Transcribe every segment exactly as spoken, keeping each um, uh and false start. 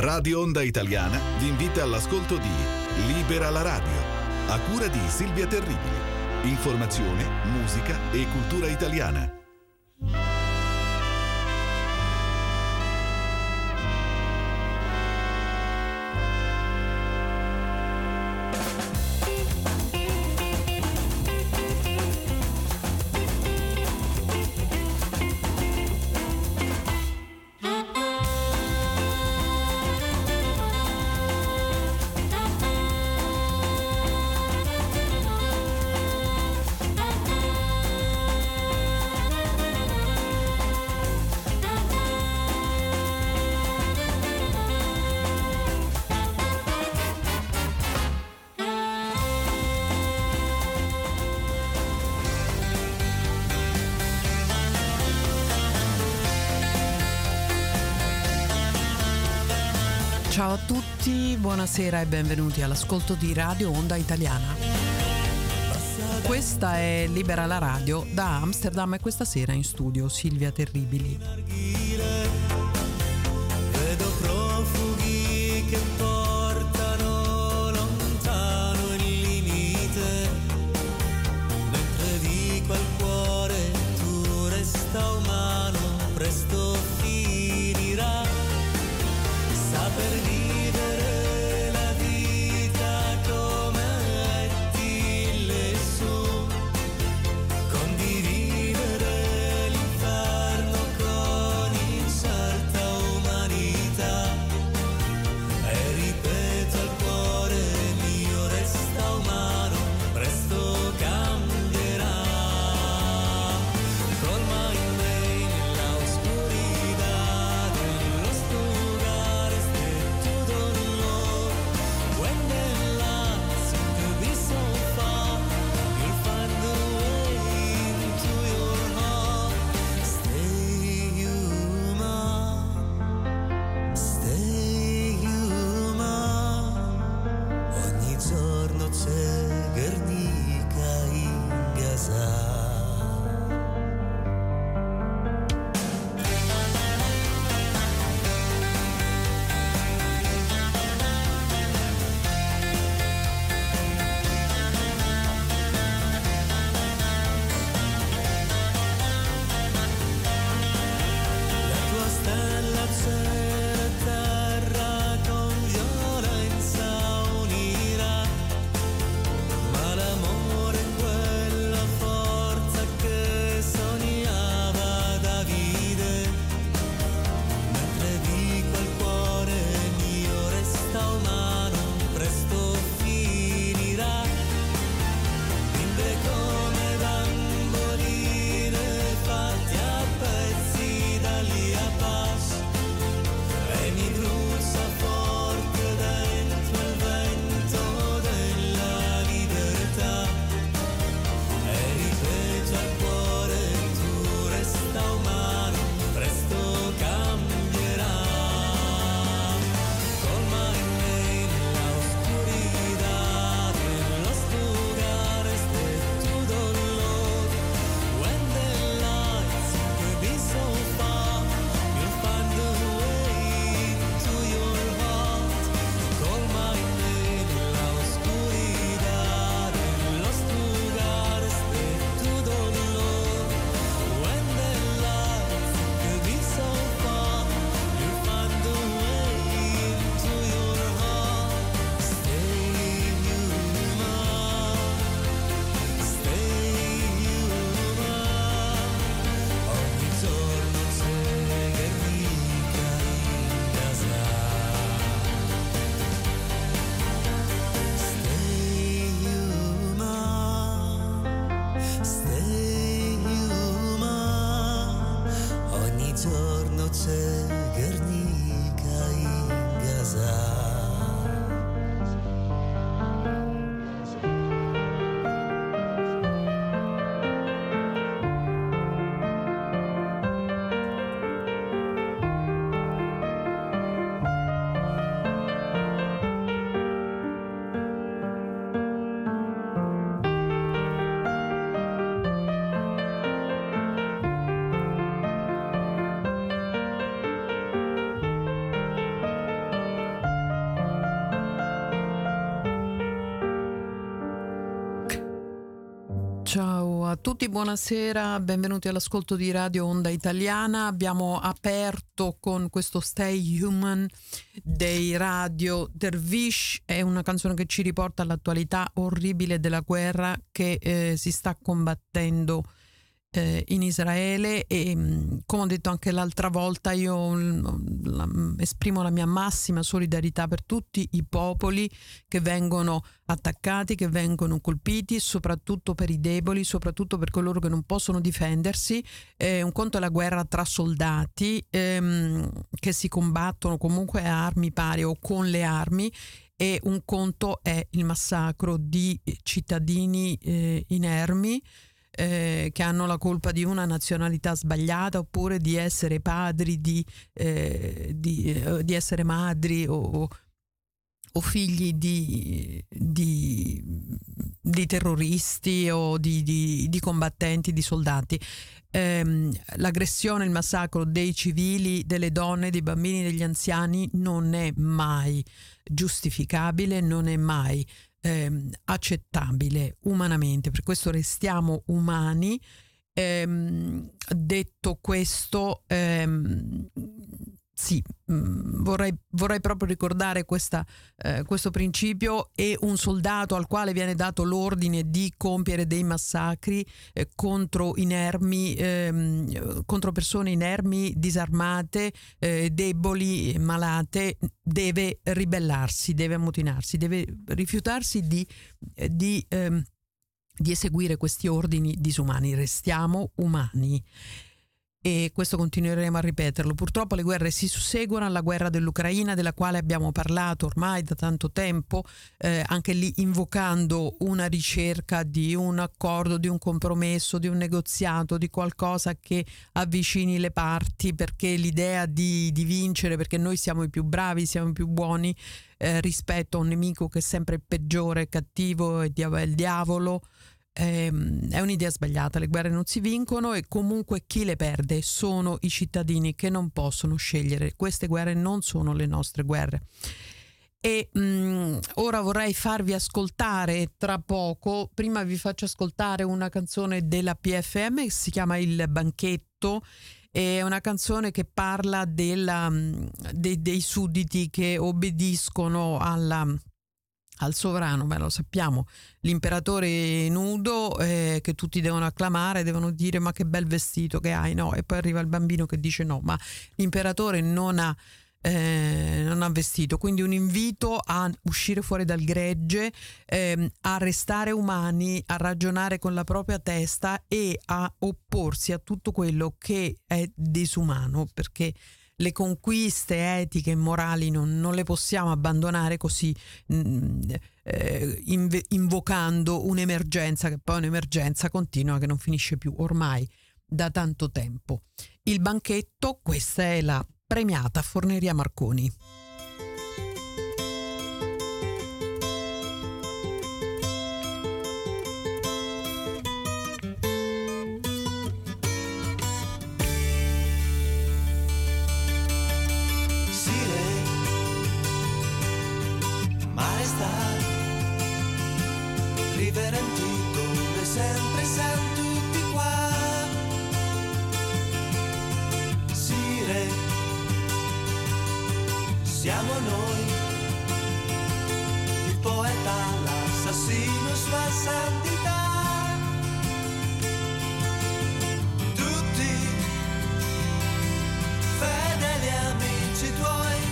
Radio Onda Italiana vi invita all'ascolto di Libera la radio, a cura di Silvia Terribili. Informazione, musica e cultura italiana. Ciao a tutti, buonasera e benvenuti all'ascolto di Radio Onda Italiana. Questa è Libera la radio da Amsterdam e questa sera in studio Silvia Terribili. Vedo profughi che portano lontano il limite, mentre dico al cuore tu resta umano, presto finirà. Saper vivere la vita come metti lassù, condividere l'inferno con incerta umanità e a tutti, buonasera, benvenuti all'ascolto di Radio Onda Italiana. Abbiamo aperto con questo Stay Human dei Radio Dervish, è una canzone che ci riporta all'attualità orribile della guerra che eh, si sta combattendo eh, in Israele e, come ho detto anche l'altra volta, io la, esprimo la mia massima solidarietà per tutti i popoli che vengono attaccati, che vengono colpiti, soprattutto per i deboli, soprattutto per coloro che non possono difendersi. Eh, un conto è la guerra tra soldati ehm, che si combattono comunque a armi pari o con le armi, e un conto è il massacro di cittadini eh, inermi eh, che hanno la colpa di una nazionalità sbagliata, oppure di essere padri, di, eh, di, eh, di essere madri o o figli di, di, di terroristi o di, di, di combattenti, di soldati. Ehm, l'aggressione, il massacro dei civili, delle donne, dei bambini, degli anziani non è mai giustificabile, non è mai ehm, accettabile umanamente. Per questo restiamo umani. Ehm, detto questo, ehm, sì, mh, vorrei, vorrei proprio ricordare questa, eh, questo principio. E un soldato al quale viene dato l'ordine di compiere dei massacri eh, contro inermi, ehm, contro persone inermi, disarmate, eh, deboli, malate, deve ribellarsi, deve ammutinarsi, deve rifiutarsi di, di, ehm, di eseguire questi ordini disumani. Restiamo umani. E questo continueremo a ripeterlo. Purtroppo le guerre si susseguono, alla guerra dell'Ucraina, della quale abbiamo parlato ormai da tanto tempo, eh, anche lì invocando una ricerca di un accordo, di un compromesso, di un negoziato, di qualcosa che avvicini le parti, perché l'idea di, di vincere, perché noi siamo i più bravi, siamo i più buoni eh, rispetto a un nemico che è sempre peggiore, cattivo, e è il diavolo, è un'idea sbagliata. Le guerre non si vincono e comunque chi le perde sono i cittadini che non possono scegliere. Queste guerre non sono le nostre guerre. E mh, ora vorrei farvi ascoltare tra poco, prima vi faccio ascoltare una canzone della P F M che si chiama Il Banchetto. È una canzone che parla della, dei, dei sudditi che obbediscono alla al sovrano. Beh, lo sappiamo, l'imperatore nudo eh, che tutti devono acclamare, devono dire ma che bel vestito che hai, no? E poi arriva il bambino che dice no, ma l'imperatore non ha eh, non ha vestito. Quindi un invito a uscire fuori dal gregge, eh, a restare umani, a ragionare con la propria testa e a opporsi a tutto quello che è disumano, perché le conquiste etiche e morali non, non le possiamo abbandonare così, mh, eh, inv- invocando un'emergenza che poi è un'emergenza continua che non finisce più ormai da tanto tempo. Il Banchetto, questa è la premiata Forneria Marconi. Rivere antico, come sempre siamo tutti qua. Sire, siamo noi, il poeta, l'assassino, sua santità. Tutti fedeli amici tuoi.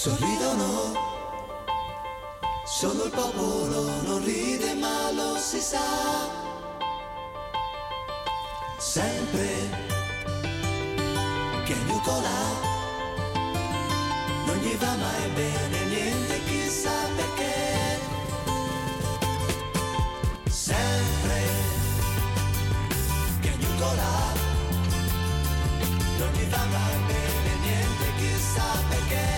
sorridono, solo il popolo non ride ma lo si sa, sempre che Nicola non gli va mai bene niente, chissà perché, sempre che Nicola non gli va mai bene niente, chissà perché.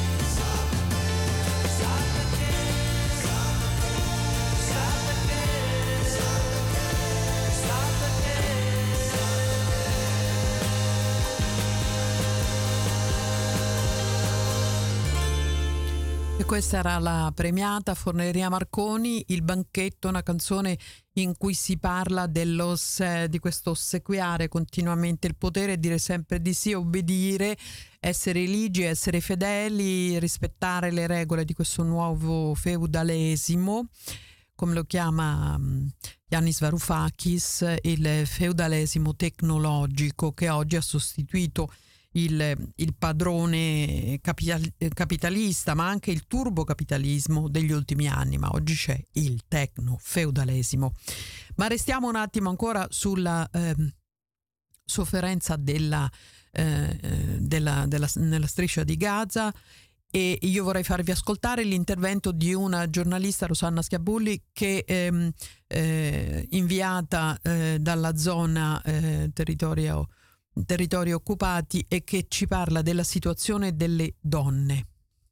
E questa era la premiata Forneria Marconi, Il banchetto, una canzone in cui si parla dello, di questo ossequiare continuamente il potere, dire sempre di sì, obbedire, essere ligi, essere fedeli, rispettare le regole di questo nuovo feudalesimo, come lo chiama Yanis Varoufakis, il feudalesimo tecnologico che oggi ha sostituito Il, il padrone capital, capitalista, ma anche il turbocapitalismo degli ultimi anni, ma oggi c'è il tecno-feudalesimo. Ma restiamo un attimo ancora sulla eh, sofferenza della, eh, della, della, nella striscia di Gaza, e io vorrei farvi ascoltare l'intervento di una giornalista, Rosanna Schiabulli, che ehm, eh, inviata eh, dalla zona eh, territorio territori occupati, e che ci parla della situazione delle donne.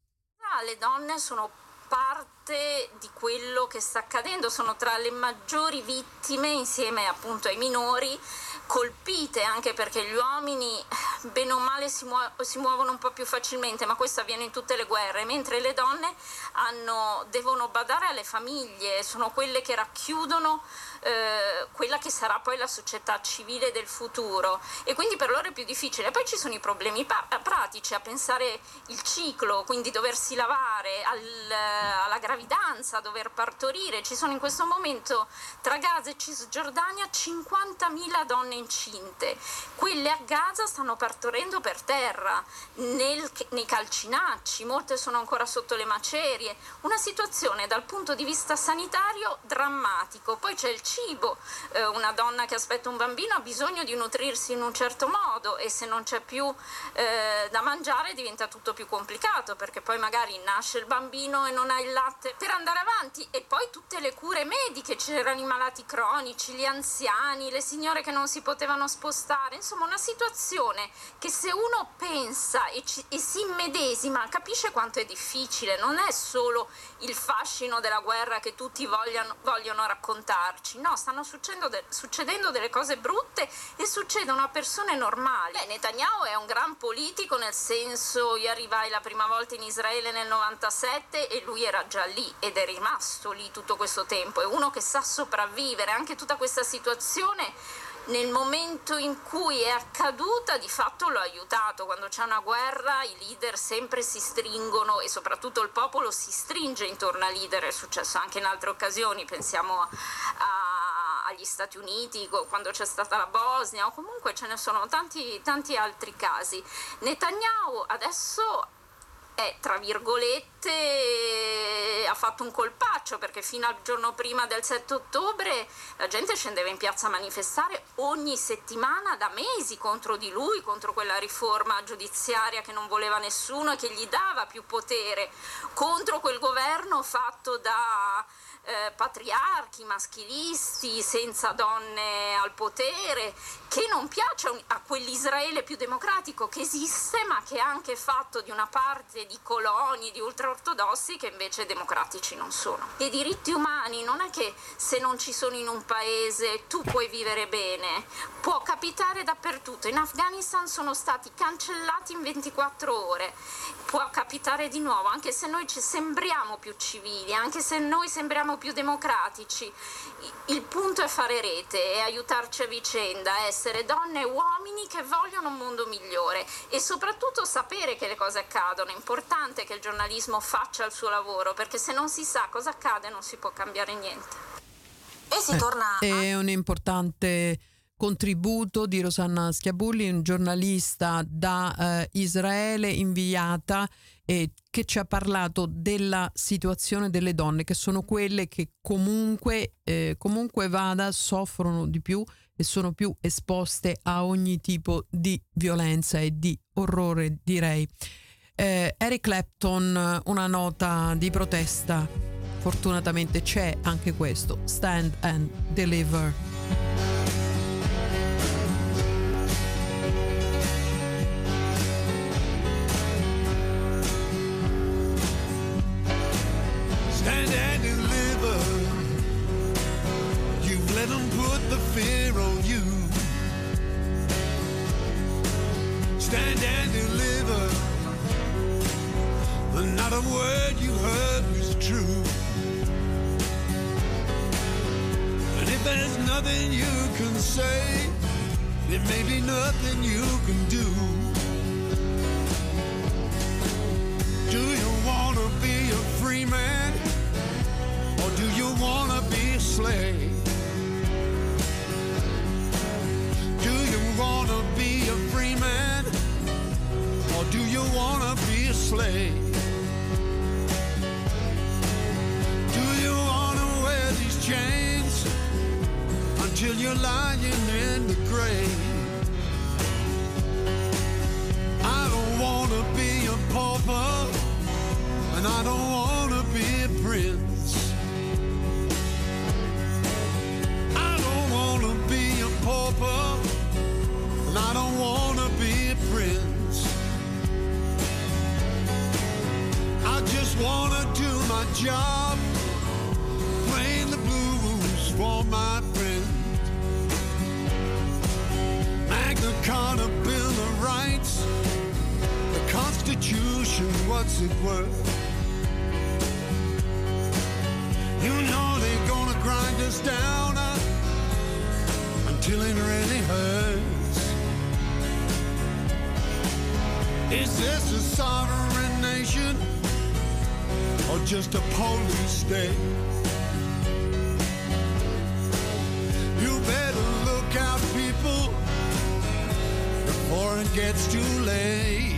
Le donne sono parte di quello che sta accadendo, sono tra le maggiori vittime insieme appunto ai minori, colpite anche perché gli uomini bene o male si, muo- si muovono un po' più facilmente, ma questo avviene in tutte le guerre, mentre le donne hanno, devono badare alle famiglie, sono quelle che racchiudono eh, quella che sarà poi la società civile del futuro, e quindi per loro è più difficile. Poi ci sono i problemi pa- pratici a pensare il ciclo, quindi doversi lavare, al, alla gravidanza, dover partorire. Ci sono in questo momento tra Gaza e Cisgiordania cinquantamila donne incinte. Quelle a Gaza stanno partorendo per terra, nel, nei calcinacci, molte sono ancora sotto le macerie. Una situazione dal punto di vista sanitario drammatico. Poi c'è il cibo, eh, una donna che aspetta un bambino ha bisogno di nutrirsi in un certo modo, e se non c'è più eh, da mangiare diventa tutto più complicato, perché poi magari nasce il bambino e non ha il latte per andare avanti. E poi tutte le cure mediche, c'erano i malati cronici, gli anziani, le signore che non si potevano spostare, insomma una situazione che se uno pensa e, ci, e si immedesima capisce quanto è difficile. Non è solo il fascino della guerra che tutti vogliano, vogliono raccontarci, no, stanno succedendo, de- succedendo delle cose brutte, e succedono a persone normali. Beh, Netanyahu è un gran politico, nel senso, io arrivai la prima volta in Israele nel novantasette e lui era già lì ed è rimasto lì tutto questo tempo, è uno che sa sopravvivere anche tutta questa situazione. Nel momento in cui è accaduta, di fatto l'ho aiutato. Quando c'è una guerra i leader sempre si stringono, e soprattutto il popolo si stringe intorno ai leader. È successo anche in altre occasioni, pensiamo a, agli Stati Uniti quando c'è stata la Bosnia, o comunque ce ne sono tanti, tanti altri casi. Netanyahu adesso è, tra virgolette, ha fatto un colpaccio, perché fino al giorno prima del sette ottobre la gente scendeva in piazza a manifestare ogni settimana da mesi contro di lui, contro quella riforma giudiziaria che non voleva nessuno e che gli dava più potere, contro quel governo fatto da eh, patriarchi, maschilisti, senza donne al potere, che non piace a, un, a quell'Israele più democratico che esiste, ma che è anche fatto di una parte di coloni, di ultraortodossi che invece democratici non sono. I diritti umani non è che se non ci sono in un paese tu puoi vivere bene, può capitare dappertutto. In Afghanistan sono stati cancellati in ventiquattro ore, può capitare di nuovo, anche se noi ci sembriamo più civili, anche se noi sembriamo più democratici. Il punto è fare rete e aiutarci a vicenda, essere donne e uomini che vogliono un mondo migliore, e soprattutto sapere che le cose accadono. È importante che il giornalismo faccia il suo lavoro, perché se non si sa cosa accade non si può cambiare niente. E si torna a... È un importante contributo di Rosanna Schiabulli, un giornalista da eh, Israele, inviata, e che ci ha parlato della situazione delle donne, che sono quelle che comunque, eh, comunque vada, soffrono di più e sono più esposte a ogni tipo di violenza e di orrore, direi. Eh, Eric Clapton, una nota di protesta, fortunatamente c'è anche questo, Stand and Deliver. Stand and deliver. You've let them put the fear on you. Stand and deliver. But not a word you heard was true. And if there's nothing you can say, there may be nothing you can do. Do you want to be a free man? Or do you want to be a slave? Do you want to be a free man? Or do you want to be a slave? Do you want to wear these chains until you're lying in the grave? I don't want to be a pauper, and I don't want to be a prince. I don't want to be a pauper, and I don't want to be a prince. I just want to do my job, playing the blues for my friend. Magna Carta, Bill of Rights, the Constitution, what's it worth? You know they're gonna grind us down uh, until it really hurts. Is this a sovereign nation or just a police state? You better look out, people, before it gets too late.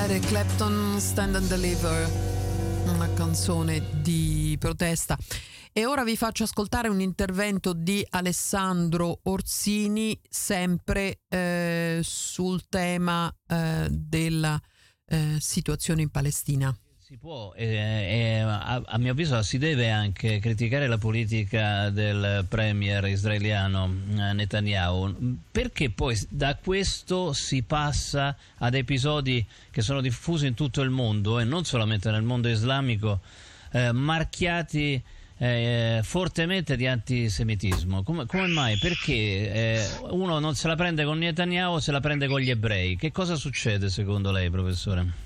Clapton, Stand and Deliver, una canzone di protesta. E ora vi faccio ascoltare un intervento di Alessandro Orsini, sempre eh, sul tema eh, della eh, situazione in Palestina. Si può, eh, eh, a, a mio avviso si deve anche criticare la politica del premier israeliano eh, Netanyahu, perché poi da questo si passa ad episodi che sono diffusi in tutto il mondo e non solamente nel mondo islamico, eh, marchiati eh, fortemente di antisemitismo. Come, come mai? Perché eh, uno non se la prende con Netanyahu, se la prende con gli ebrei. Che cosa succede secondo lei, professore?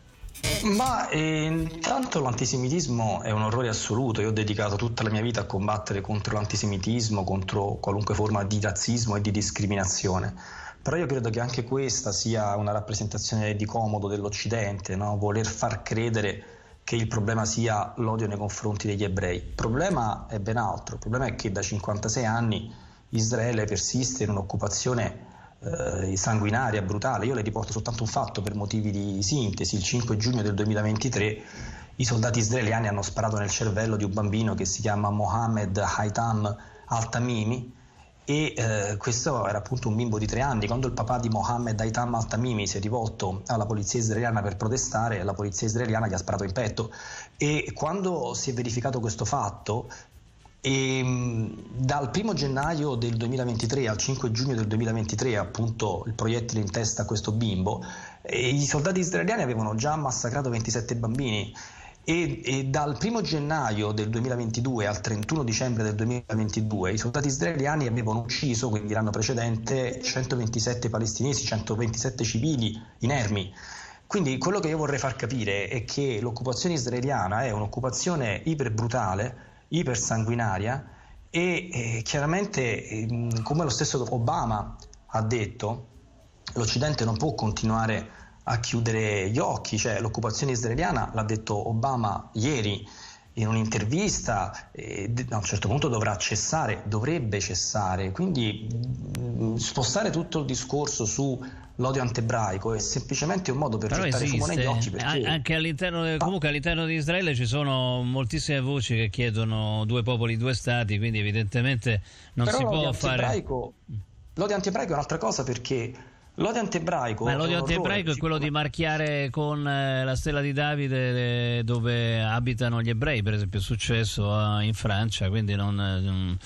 Ma eh, intanto l'antisemitismo è un orrore assoluto. Io ho dedicato tutta la mia vita a combattere contro l'antisemitismo, contro qualunque forma di razzismo e di discriminazione. Però io credo che anche questa sia una rappresentazione di comodo dell'Occidente, no? Voler far credere che il problema sia l'odio nei confronti degli ebrei. Il problema è ben altro. Il problema è che da cinquantasei anni Israele persiste in un'occupazione Eh, sanguinaria, brutale. Io le riporto soltanto un fatto per motivi di sintesi. Il cinque giugno del duemilaventitré i soldati israeliani hanno sparato nel cervello di un bambino che si chiama Mohammed Haytham Al-Tamimi e eh, questo era appunto un bimbo di tre anni. Quando il papà di Mohammed Haytham Al-Tamimi si è rivolto alla polizia israeliana per protestare, la polizia israeliana gli ha sparato in petto. E quando si è verificato questo fatto, E dal primo gennaio del duemilaventitré al cinque giugno del duemilaventitré, appunto il proiettile in testa a questo bimbo, e i soldati israeliani avevano già massacrato ventisette bambini e, e dal primo gennaio del duemilaventidue al trentuno dicembre del duemilaventidue i soldati israeliani avevano ucciso, quindi l'anno precedente, centoventisette palestinesi, centoventisette civili inermi. Quindi quello che io vorrei far capire è che l'occupazione israeliana è un'occupazione iperbrutale, ipersanguinaria e eh, chiaramente eh, come lo stesso Obama ha detto, l'Occidente non può continuare a chiudere gli occhi. Cioè l'occupazione israeliana, l'ha detto Obama ieri in un'intervista, eh, a un certo punto dovrà cessare, dovrebbe cessare. Quindi mh, spostare tutto il discorso su l'odio antiebraico è semplicemente un modo per Però gettare esiste. fumo negli occhi, perché anche all'interno comunque all'interno di Israele ci sono moltissime voci che chiedono due popoli, due stati, quindi evidentemente non Però si può l'odio fare. L'odio antiebraico è un'altra cosa, perché l'odio antiebraico Ma l'odio è antiebraico è quello di marchiare con eh, la stella di Davide eh, dove abitano gli ebrei, per esempio è successo eh, in Francia, quindi non,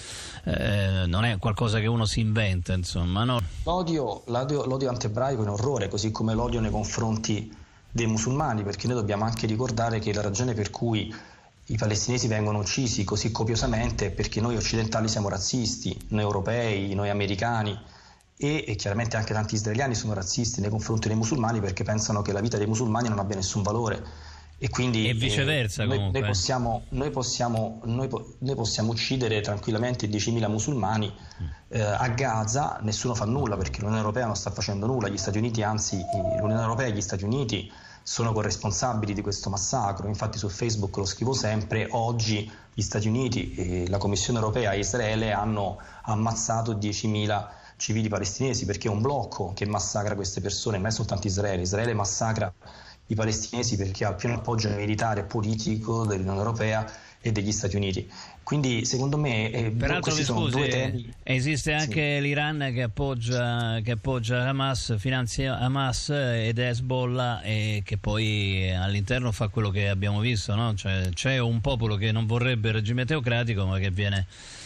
eh, non è qualcosa che uno si inventa, insomma, no? L'odio, l'odio, l'odio antiebraico è un orrore, così come l'odio nei confronti dei musulmani, perché noi dobbiamo anche ricordare che la ragione per cui i palestinesi vengono uccisi così copiosamente è perché noi occidentali siamo razzisti, noi europei, noi americani. E, e chiaramente anche tanti israeliani sono razzisti nei confronti dei musulmani perché pensano che la vita dei musulmani non abbia nessun valore e quindi e viceversa, eh, noi, comunque. noi possiamo noi possiamo noi, noi possiamo uccidere tranquillamente diecimila musulmani eh, a Gaza, nessuno fa nulla perché l'Unione Europea non sta facendo nulla, gli Stati Uniti, anzi l'Unione Europea e gli Stati Uniti sono corresponsabili di questo massacro. Infatti su Facebook lo scrivo sempre, oggi gli Stati Uniti e la Commissione Europea e Israele hanno ammazzato diecimila civili palestinesi, perché è un blocco che massacra queste persone, non è soltanto Israele. Israele massacra i palestinesi perché ha il pieno appoggio militare e politico dell'Unione Europea e degli Stati Uniti. Quindi secondo me eh, peraltro questi sono scusi, due temi. Esiste anche sì. l'Iran che appoggia, che appoggia Hamas, finanzia Hamas ed Hezbollah, e che poi all'interno fa quello che abbiamo visto, no? Cioè, c'è un popolo che non vorrebbe il regime teocratico ma che viene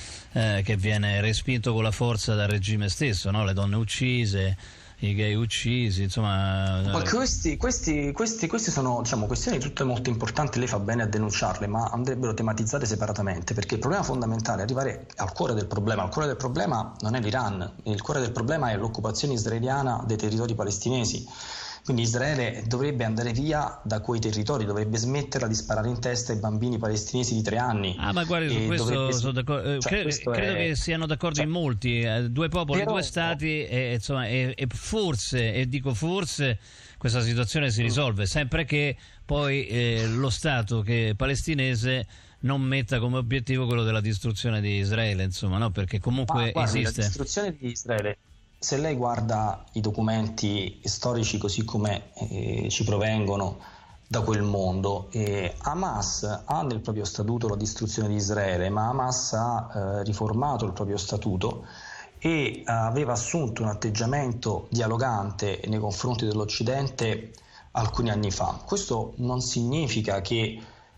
Eh, che viene respinto con la forza dal regime stesso, no? Le donne uccise, i gay uccisi, insomma. Ma questi, questi, questi, questi sono, diciamo, questioni tutte molto importanti, lei fa bene a denunciarle, ma andrebbero tematizzate separatamente, perché il problema fondamentale è arrivare al cuore del problema. Il cuore del problema non è l'Iran, il cuore del problema è l'occupazione israeliana dei territori palestinesi. Quindi Israele dovrebbe andare via da quei territori, dovrebbe smetterla di sparare in testa ai bambini palestinesi di tre anni. Ah, ma guardi, su questo dovrebbe... sono d'accordo. Cioè, Cre- credo è... che siano d'accordo cioè, in molti. Eh, due popoli, però... due stati, e, insomma, e, e forse, e dico forse, questa situazione si risolve, sempre che poi eh, lo Stato che palestinese non metta come obiettivo quello della distruzione di Israele, insomma, no? Perché comunque ma, guardi, esiste. La distruzione di Israele, se lei guarda i documenti storici così come eh, ci provengono da quel mondo. E Hamas ha nel proprio statuto la distruzione di Israele, ma Hamas ha eh, riformato il proprio statuto e aveva assunto un atteggiamento dialogante nei confronti dell'Occidente alcuni anni fa. Questo non significa che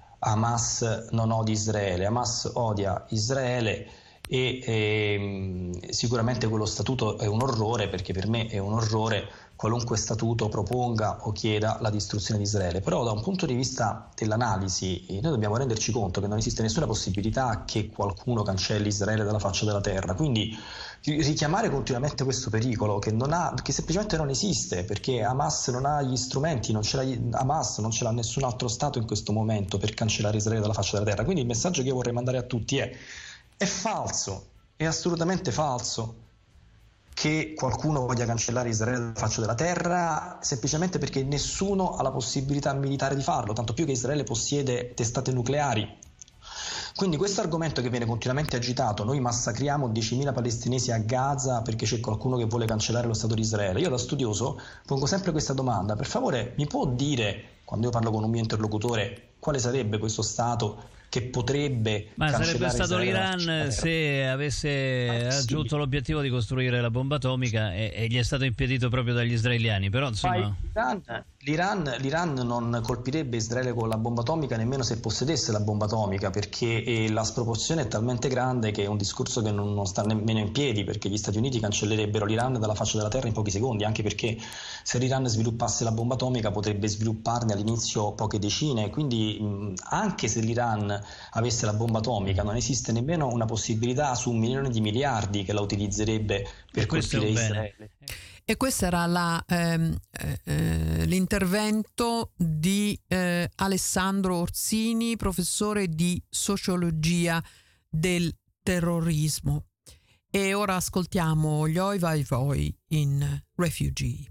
Hamas non odi Israele, Hamas odia Israele e, e sicuramente quello statuto è un orrore, perché per me è un orrore qualunque statuto proponga o chieda la distruzione di Israele. Però da un punto di vista dell'analisi noi dobbiamo renderci conto che non esiste nessuna possibilità che qualcuno cancelli Israele dalla faccia della terra, quindi richiamare continuamente questo pericolo che, non ha, che semplicemente non esiste, perché Hamas non ha gli strumenti, non ce l'ha, Hamas non ce l'ha nessun altro Stato in questo momento per cancellare Israele dalla faccia della terra. Quindi il messaggio che io vorrei mandare a tutti è: è falso, è assolutamente falso che qualcuno voglia cancellare Israele dalla faccia della terra, semplicemente perché nessuno ha la possibilità militare di farlo, tanto più che Israele possiede testate nucleari. Quindi questo argomento che viene continuamente agitato, noi massacriamo diecimila palestinesi a Gaza perché c'è qualcuno che vuole cancellare lo Stato di Israele, io da studioso pongo sempre questa domanda: per favore mi può dire, quando io parlo con un mio interlocutore, quale sarebbe questo Stato che potrebbe Ma sarebbe stato Israele l'Iran se avesse ah, raggiunto sì. l'obiettivo di costruire la bomba atomica e, e gli è stato impedito proprio dagli israeliani, però insomma l'Iran, l'Iran, L'Iran non colpirebbe Israele con la bomba atomica nemmeno se possedesse la bomba atomica, perché eh, la sproporzione è talmente grande che è un discorso che non, non sta nemmeno in piedi, perché gli Stati Uniti cancellerebbero l'Iran dalla faccia della terra in pochi secondi, anche perché se l'Iran sviluppasse la bomba atomica potrebbe svilupparne all'inizio poche decine, quindi mh, anche se l'Iran avesse la bomba atomica non esiste nemmeno una possibilità su un milione di miliardi che la utilizzerebbe per colpire Israele. E questo era la, ehm, eh, l'intervento di eh, Alessandro Orsini, professore di sociologia del terrorismo. E ora ascoltiamo gli Oi Vai Voi in Refugee.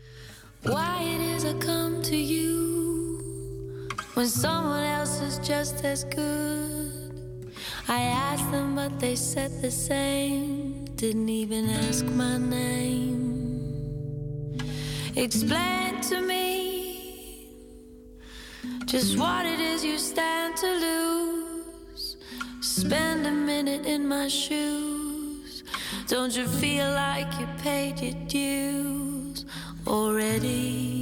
Why it is I come to you when someone else is just as good. I asked them but they said the same, didn't even ask my name. Explain to me just what it is you stand to lose. Spend a minute in my shoes. Don't you feel like you paid your dues already?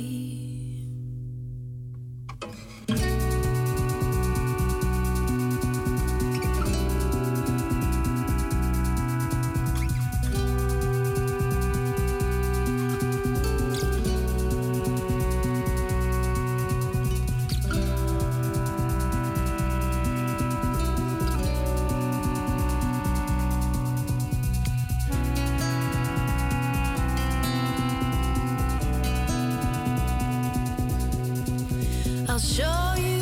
I'll show you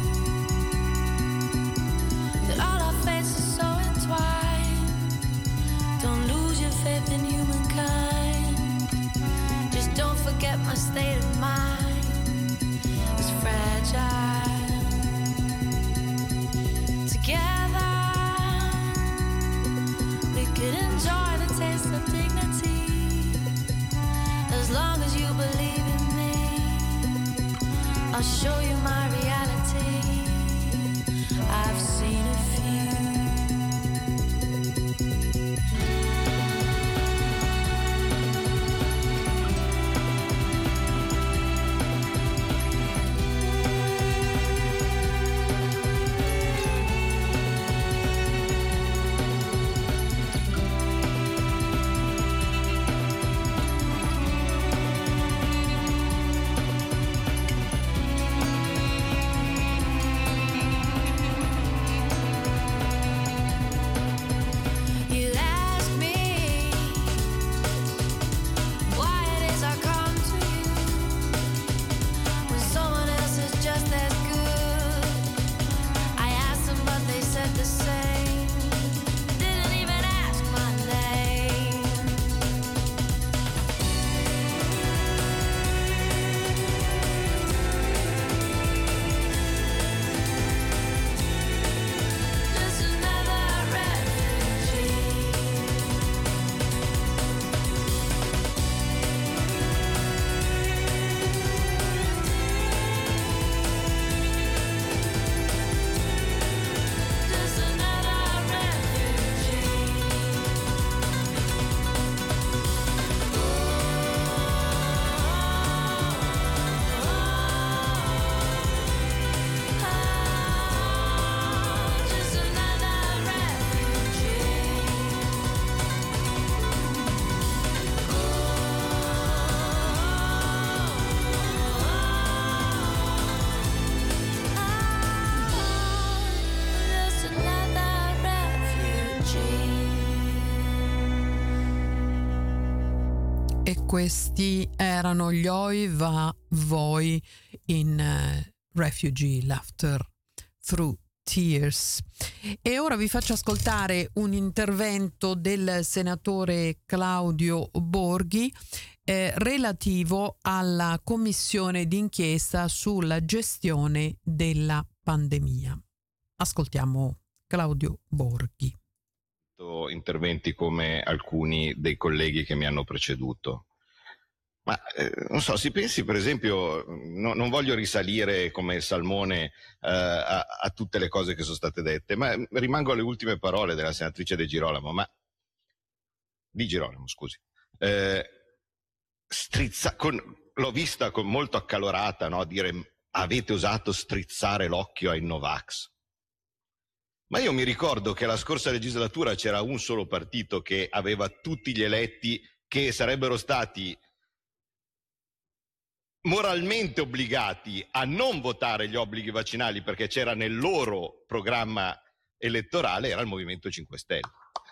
that all our fates are so entwined. Don't lose your faith in humankind. Just don't forget my state of mind is fragile. Together we could enjoy the taste of dignity as long as you believe in me. I'll show you my reality. I've seen a few. E questi erano gli Oi Va Voi in uh, Refugee Laughter Through Tears. E ora vi faccio ascoltare un intervento del senatore Claudio Borghi eh, relativo alla commissione d'inchiesta sulla gestione della pandemia. Ascoltiamo Claudio Borghi. Interventi come alcuni dei colleghi che mi hanno preceduto. Ma eh, non so, si pensi per esempio, no, non voglio risalire come il salmone eh, a, a tutte le cose che sono state dette, ma rimango alle ultime parole della senatrice De Girolamo, ma di Girolamo, scusi. Eh, strizza, con, l'ho vista con molto accalorata, no, dire avete osato strizzare l'occhio ai Novax. Ma io mi ricordo che la scorsa legislatura c'era un solo partito che aveva tutti gli eletti che sarebbero stati moralmente obbligati a non votare gli obblighi vaccinali perché c'era nel loro programma elettorale, era il Movimento cinque Stelle.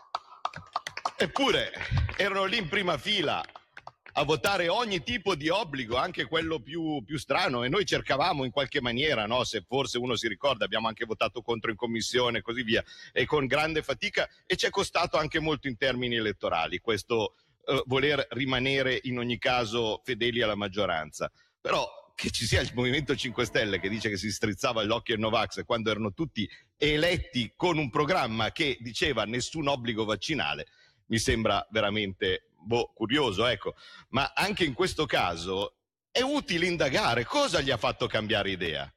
Eppure erano lì in prima fila a votare ogni tipo di obbligo, anche quello più, più strano, e noi cercavamo in qualche maniera, no? Se forse uno si ricorda, abbiamo anche votato contro in commissione e così via, e con grande fatica, e ci è costato anche molto in termini elettorali questo eh, voler rimanere in ogni caso fedeli alla maggioranza. Però che ci sia il Movimento cinque Stelle che dice che si strizzava l'occhio ai Novax quando erano tutti eletti con un programma che diceva nessun obbligo vaccinale, mi sembra veramente boh, curioso, ecco. Ma anche in questo caso è utile indagare cosa gli ha fatto cambiare idea.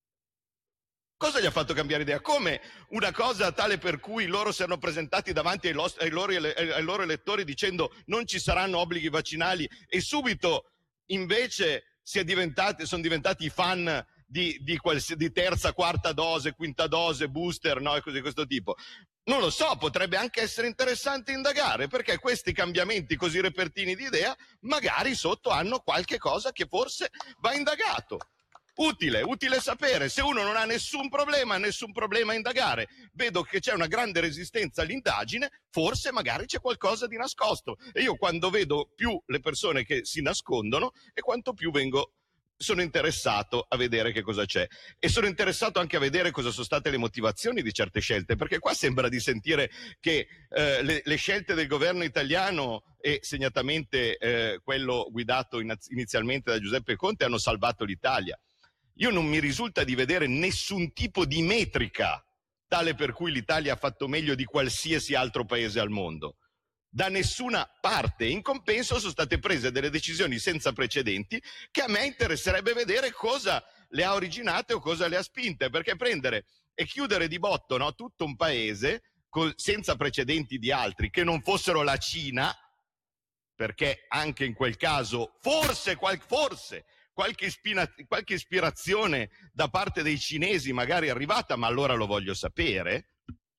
Cosa gli ha fatto cambiare idea? Come una cosa tale per cui loro si erano presentati davanti ai, los- ai, loro, ai loro elettori dicendo non ci saranno obblighi vaccinali e subito invece si è diventati, sono diventati fan di, di, quals- di terza, quarta dose, quinta dose, booster, no? E cose di questo tipo. Non lo so, potrebbe anche essere interessante indagare, perché questi cambiamenti così repertini di idea magari sotto hanno qualche cosa che forse va indagato. Utile, utile sapere. Se uno non ha nessun problema, nessun problema a indagare, vedo che c'è una grande resistenza all'indagine, forse magari c'è qualcosa di nascosto. E io quando vedo più le persone che si nascondono e quanto più vengo sono interessato a vedere che cosa c'è, e sono interessato anche a vedere cosa sono state le motivazioni di certe scelte, perché qua sembra di sentire che eh, le, le scelte del governo italiano e segnatamente eh, quello guidato in, inizialmente da Giuseppe Conte hanno salvato l'Italia. Io non mi risulta di vedere nessun tipo di metrica tale per cui l'Italia ha fatto meglio di qualsiasi altro paese al mondo. Da nessuna parte. In compenso sono state prese delle decisioni senza precedenti che a me interesserebbe vedere cosa le ha originate o cosa le ha spinte, perché prendere e chiudere di botto, no, tutto un paese co- senza precedenti di altri che non fossero la Cina, perché anche in quel caso forse, qual- forse qualche, ispira- qualche ispirazione da parte dei cinesi magari è arrivata, ma allora lo voglio sapere,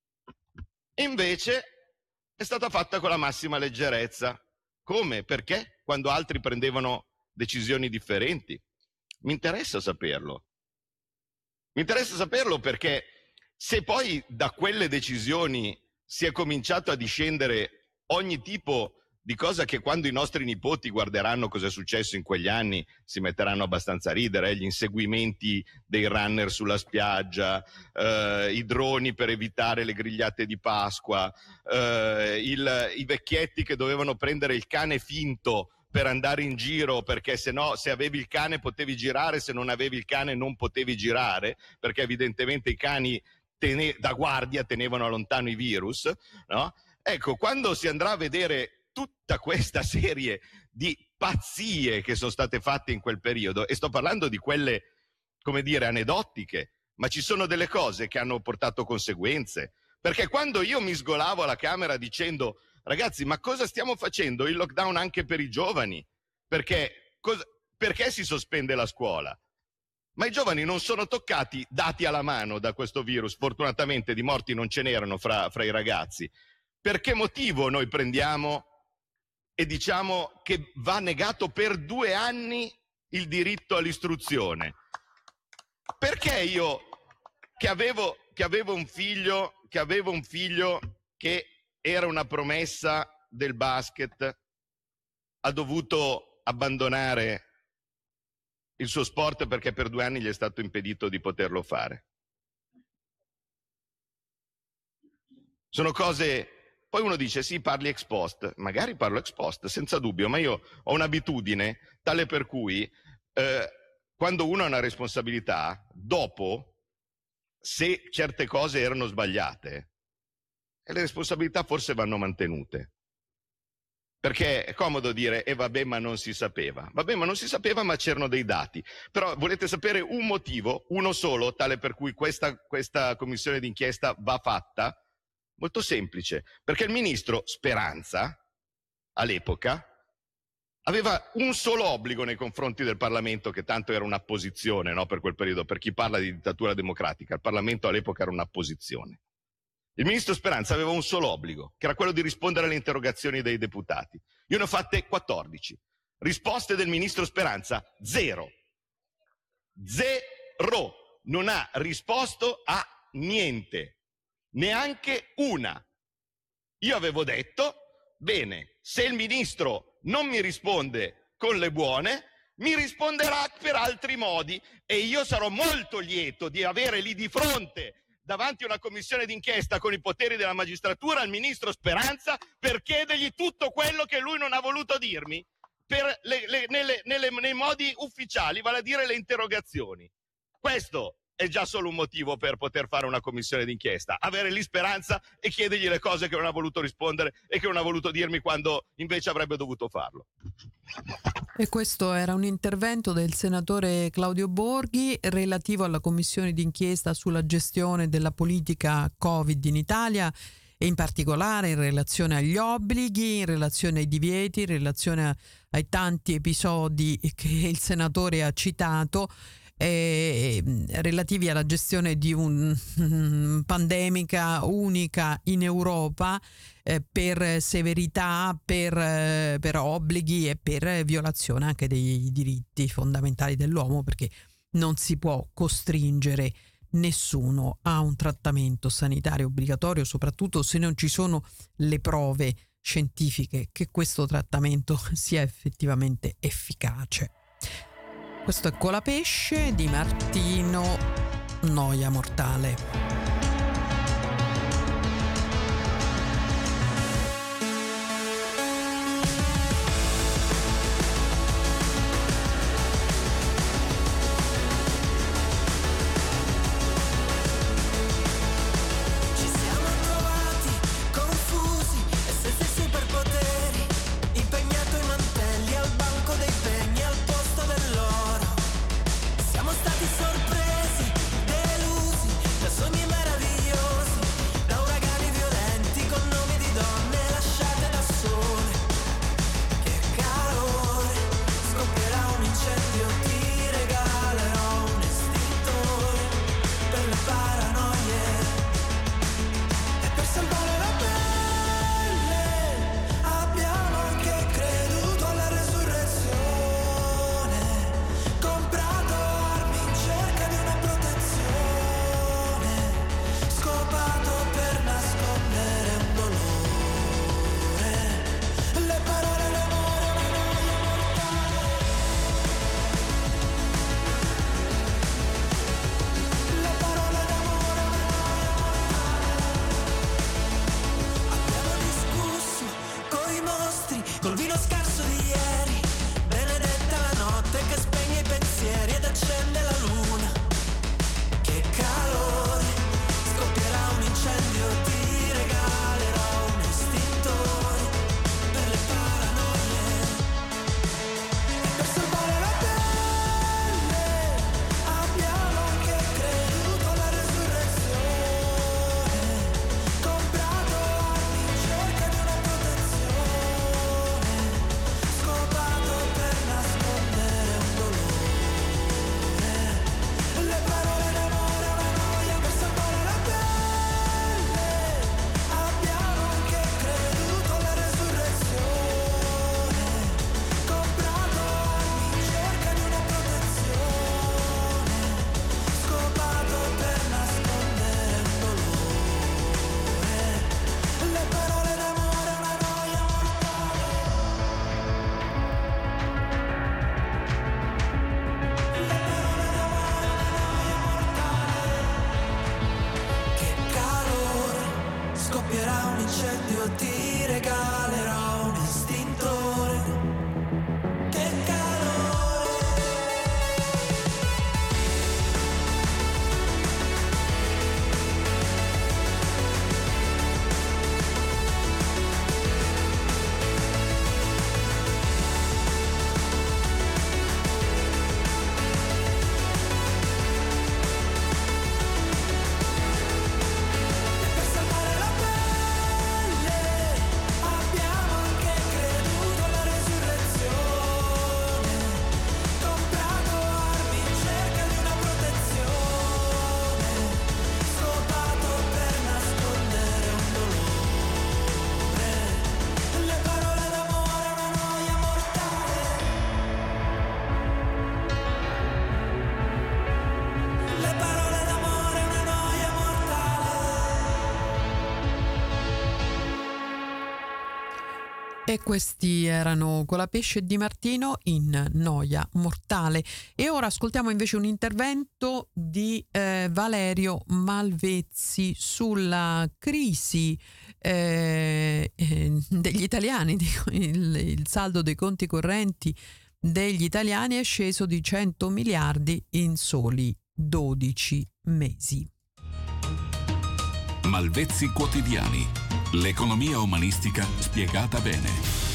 invece è stata fatta con la massima leggerezza. Come? Perché? Quando altri prendevano decisioni differenti. Mi interessa saperlo. Mi interessa saperlo perché se poi da quelle decisioni si è cominciato a discendere ogni tipo di cosa che quando i nostri nipoti guarderanno cosa è successo in quegli anni si metteranno abbastanza a ridere, eh? Gli inseguimenti dei runner sulla spiaggia, eh, i droni per evitare le grigliate di Pasqua, eh, il, i vecchietti che dovevano prendere il cane finto per andare in giro perché se no, se avevi il cane potevi girare, se non avevi il cane non potevi girare, perché evidentemente i cani tene- da guardia tenevano lontano i virus, no? Ecco, quando si andrà a vedere tutta questa serie di pazzie che sono state fatte in quel periodo, e sto parlando di quelle, come dire, aneddotiche, ma ci sono delle cose che hanno portato conseguenze, perché quando io mi sgolavo alla Camera dicendo ragazzi, ma cosa stiamo facendo? Il lockdown anche per i giovani, perché, cosa, perché si sospende la scuola? Ma i giovani non sono toccati, dati alla mano da questo virus, fortunatamente di morti non ce n'erano fra, fra i ragazzi. Per che motivo noi prendiamo e diciamo che va negato per due anni il diritto all'istruzione? Perché io che avevo, che avevo un figlio, che avevo un figlio che era una promessa del basket, ha dovuto abbandonare il suo sport perché per due anni gli è stato impedito di poterlo fare. Sono cose... Poi uno dice sì, parli ex post, magari parlo ex post, senza dubbio, ma io ho un'abitudine tale per cui eh, quando uno ha una responsabilità, dopo, se certe cose erano sbagliate, le responsabilità forse vanno mantenute. Perché è comodo dire, e eh, vabbè ma non si sapeva. Vabbè ma non si sapeva ma c'erano dei dati. Però volete sapere un motivo, uno solo, tale per cui questa, questa commissione d'inchiesta va fatta? Molto semplice, perché il ministro Speranza, all'epoca, aveva un solo obbligo nei confronti del Parlamento, che tanto era un'apposizione, no, per quel periodo, per chi parla di dittatura democratica. Il Parlamento all'epoca era un'apposizione. Il ministro Speranza aveva un solo obbligo, che era quello di rispondere alle interrogazioni dei deputati. Io ne ho fatte quattordici. Risposte del ministro Speranza, zero. Zero. Non ha risposto a niente. Neanche una. Io avevo detto, bene, se il ministro non mi risponde con le buone, mi risponderà per altri modi e io sarò molto lieto di avere lì di fronte, davanti a una commissione d'inchiesta con i poteri della magistratura, il ministro Speranza per chiedergli tutto quello che lui non ha voluto dirmi per le, le, nelle, nelle, nei modi ufficiali, vale a dire le interrogazioni. Questo è già solo un motivo per poter fare una commissione d'inchiesta, avere lì Speranza e chiedergli le cose che non ha voluto rispondere e che non ha voluto dirmi quando invece avrebbe dovuto farlo. E questo era un intervento del senatore Claudio Borghi relativo alla commissione d'inchiesta sulla gestione della politica Covid in Italia e in particolare in relazione agli obblighi, in relazione ai divieti, in relazione ai tanti episodi che il senatore ha citato, Eh, relativi alla gestione di una um, pandemica unica in Europa eh, per severità, per, eh, per obblighi e per violazione anche dei diritti fondamentali dell'uomo, perché non si può costringere nessuno a un trattamento sanitario obbligatorio, soprattutto se non ci sono le prove scientifiche che questo trattamento sia effettivamente efficace. Questo è Colapesce di Martino Noia Mortale. Scopa E questi erano Colapesce Di Martino in Noia Mortale. E ora ascoltiamo invece un intervento di eh, Valerio Malvezzi sulla crisi eh, eh, degli italiani. Il, il saldo dei conti correnti degli italiani è sceso di cento miliardi in soli dodici mesi. Malvezzi Quotidiani. L'economia umanistica spiegata bene.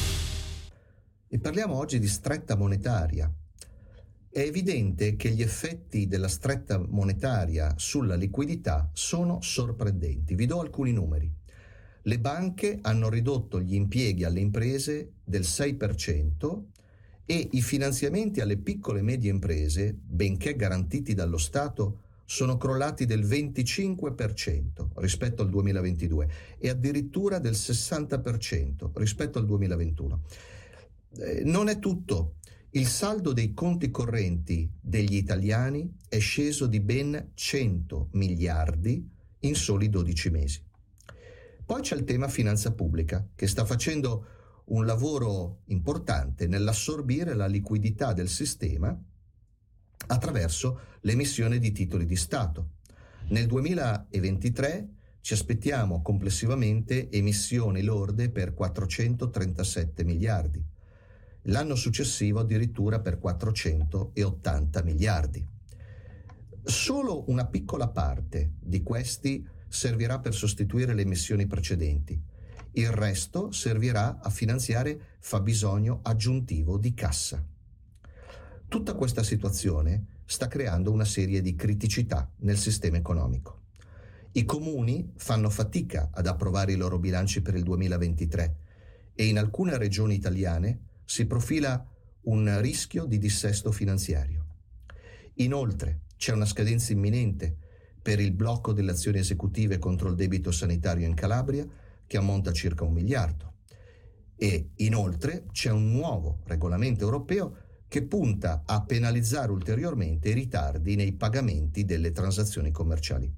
E parliamo oggi di stretta monetaria. È evidente che gli effetti della stretta monetaria sulla liquidità sono sorprendenti. Vi do alcuni numeri. Le banche hanno ridotto gli impieghi alle imprese del sei per cento e i finanziamenti alle piccole e medie imprese, benché garantiti dallo Stato, sono crollati del venticinque per cento rispetto al duemilaventidue e addirittura del sessanta per cento rispetto al duemilaventuno. Eh, non è tutto. Il saldo dei conti correnti degli italiani è sceso di ben cento miliardi in soli dodici mesi. Poi c'è il tema finanza pubblica, che sta facendo un lavoro importante nell'assorbire la liquidità del sistema attraverso l'emissione di titoli di Stato. Nel duemilaventitré ci aspettiamo complessivamente emissioni lorde per quattrocentotrentasette miliardi, l'anno successivo addirittura per quattrocentottanta miliardi. Solo una piccola parte di questi servirà per sostituire le emissioni precedenti, il resto servirà a finanziare fabbisogno aggiuntivo di cassa. Tutta questa situazione sta creando una serie di criticità nel sistema economico. I comuni fanno fatica ad approvare i loro bilanci per il duemilaventitré e in alcune regioni italiane si profila un rischio di dissesto finanziario. Inoltre c'è una scadenza imminente per il blocco delle azioni esecutive contro il debito sanitario in Calabria che ammonta a circa un miliardo. E inoltre c'è un nuovo regolamento europeo che punta a penalizzare ulteriormente i ritardi nei pagamenti delle transazioni commerciali.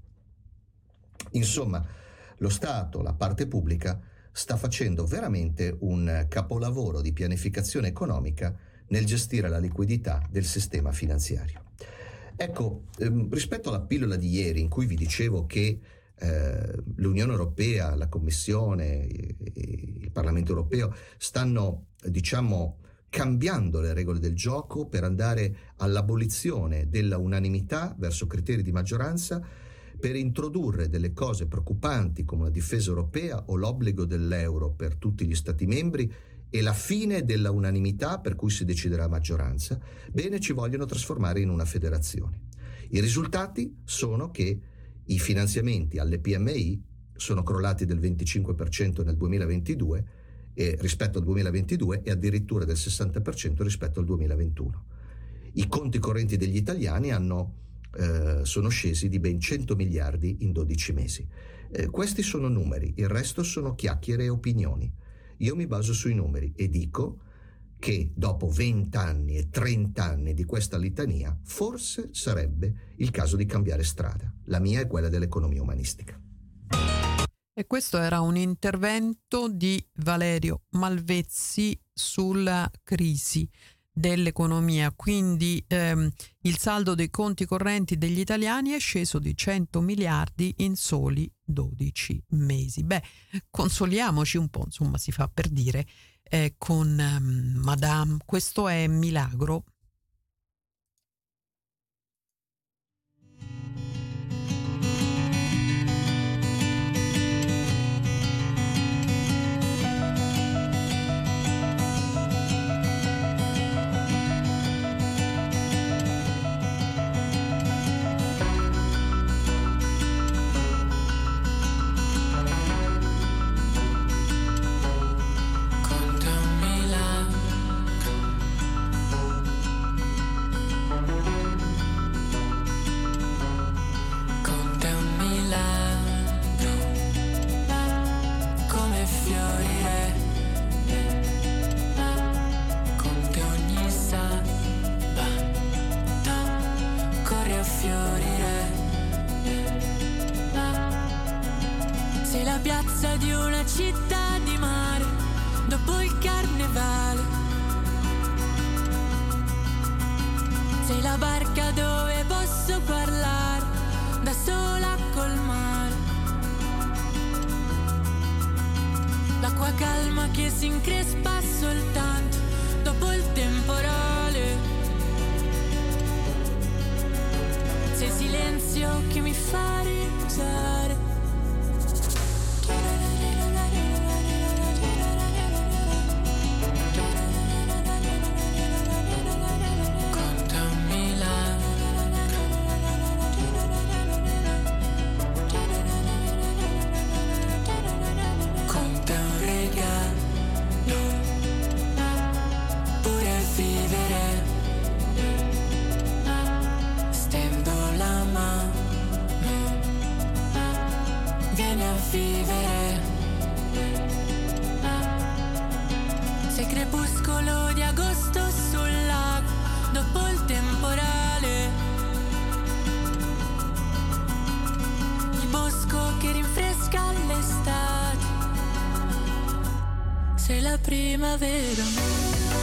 Insomma, lo Stato, la parte pubblica, sta facendo veramente un capolavoro di pianificazione economica nel gestire la liquidità del sistema finanziario. Ecco, ehm, rispetto alla pillola di ieri in cui vi dicevo che eh, l'Unione Europea, la Commissione, il Parlamento Europeo stanno, diciamo, cambiando le regole del gioco per andare all'abolizione della unanimità verso criteri di maggioranza, per introdurre delle cose preoccupanti come la difesa europea o l'obbligo dell'euro per tutti gli Stati membri e la fine della unanimità per cui si deciderà a maggioranza. Bene, ci vogliono trasformare in una federazione. I risultati sono che i finanziamenti alle P M I sono crollati del venticinque per cento nel duemilaventidue e rispetto al duemilaventidue e addirittura del sessanta per cento rispetto al duemilaventuno. I conti correnti degli italiani hanno, eh, sono scesi di ben cento miliardi in dodici mesi. Eh, questi sono numeri, il resto sono chiacchiere e opinioni. Io mi baso sui numeri e dico che dopo venti anni e trenta anni di questa litania forse sarebbe il caso di cambiare strada. La mia è quella dell'economia umanistica. E questo era un intervento di Valerio Malvezzi sulla crisi dell'economia. Quindi ehm, il saldo dei conti correnti degli italiani è sceso di cento miliardi in soli dodici mesi. Beh, consoliamoci un po', insomma, si fa per dire, eh, con ehm, Madame. Questo è Milagro. Sei la piazza di una città di mare, dopo il barca dove posso parlare da sola col mare. L'acqua calma che si increspa soltanto dopo il temporale. C'è silenzio che mi fa riposare. Vivere. Sei crepuscolo di agosto sul lago dopo il temporale. Il bosco che rinfresca l'estate. Sei la primavera.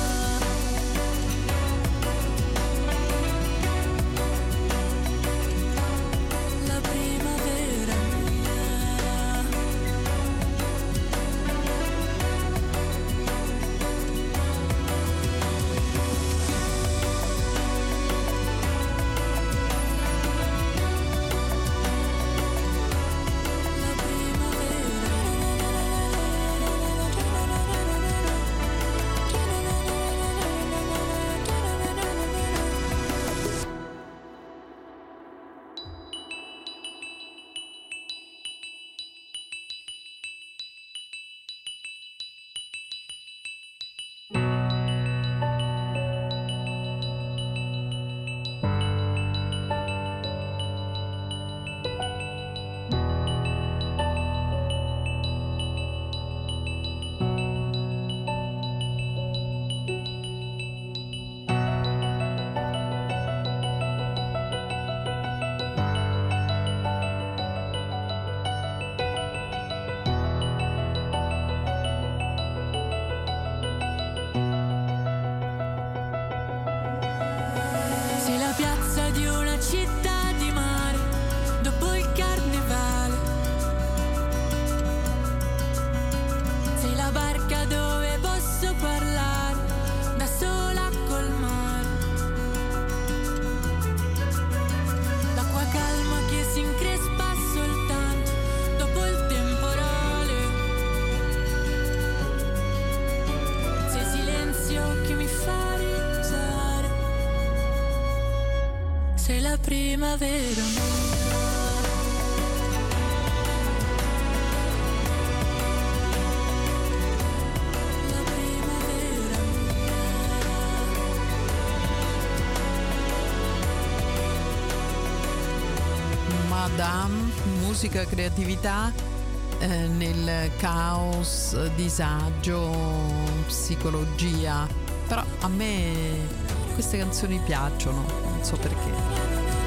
Primavera. La primavera. Madame, musica, creatività eh, nel caos, disagio, psicologia. Però a me queste canzoni piacciono, non so perché.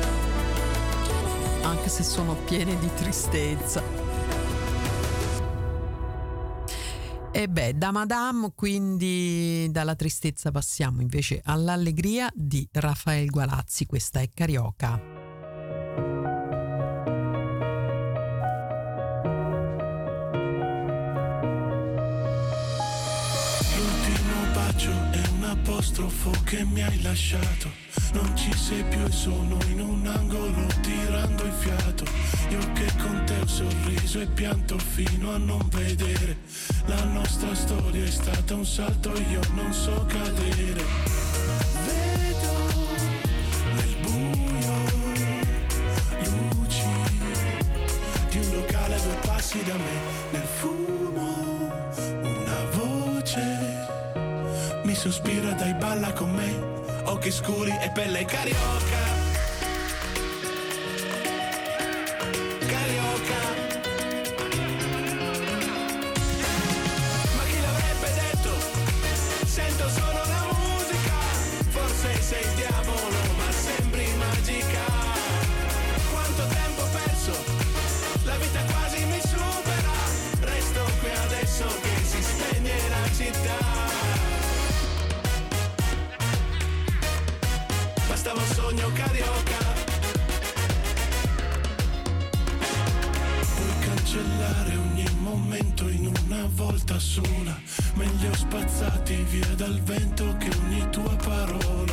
Anche se sono piene di tristezza. E beh, da Madame, quindi dalla tristezza passiamo invece all'allegria di Rafael Gualazzi. Questa è Carioca. L'ultimo bacio è un apostrofo che mi hai lasciato. Non ci sei più e sono in un angolo tirando il fiato. Io che con te ho sorriso e pianto fino a non vedere. La nostra storia è stata un salto, io non so cadere. Vedo nel buio luci di un locale a due passi da me. Nel fumo una voce mi sospira, dai balla con me. Occhi scuri e pelle carioca. Carioca. Ma chi l'avrebbe detto? Sento solo la musica. Forse sei il diavolo, ma sembri magica. Quanto tempo perso, la vita quasi mi supera. Resto qui adesso che si spegne la città. Bastava un sogno volta sola, meglio spazzati via dal vento che ogni tua parola.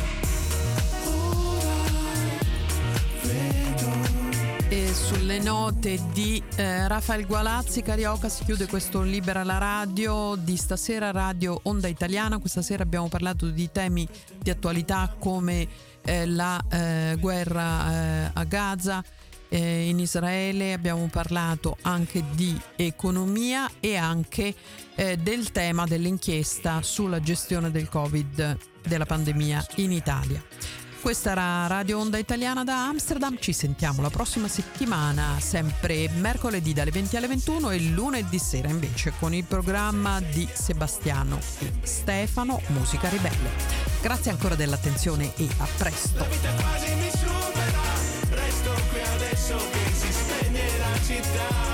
Ora vedo. E sulle note di eh, Rafael Gualazzi Carioca si chiude questo Libera la Radio di stasera, Radio Onda Italiana. Questa sera abbiamo parlato di temi di attualità come eh, la eh, guerra eh, a Gaza, eh, in Israele, abbiamo parlato anche di economia e anche eh, del tema dell'inchiesta sulla gestione del Covid, della pandemia in Italia. Questa era Radio Onda Italiana da Amsterdam, ci sentiamo la prossima settimana, sempre mercoledì dalle venti alle ventuno e lunedì sera invece con il programma di Sebastiano e Stefano, Musica Ribelle. Grazie ancora dell'attenzione e a presto. La vita quasi mi supera, resto qui adesso che si spegne la città.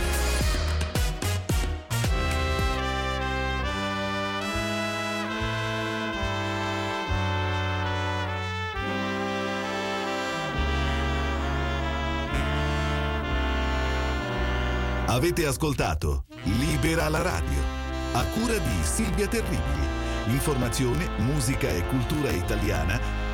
Avete ascoltato Libera la Radio, a cura di Silvia Terribili. Informazione, musica e cultura italiana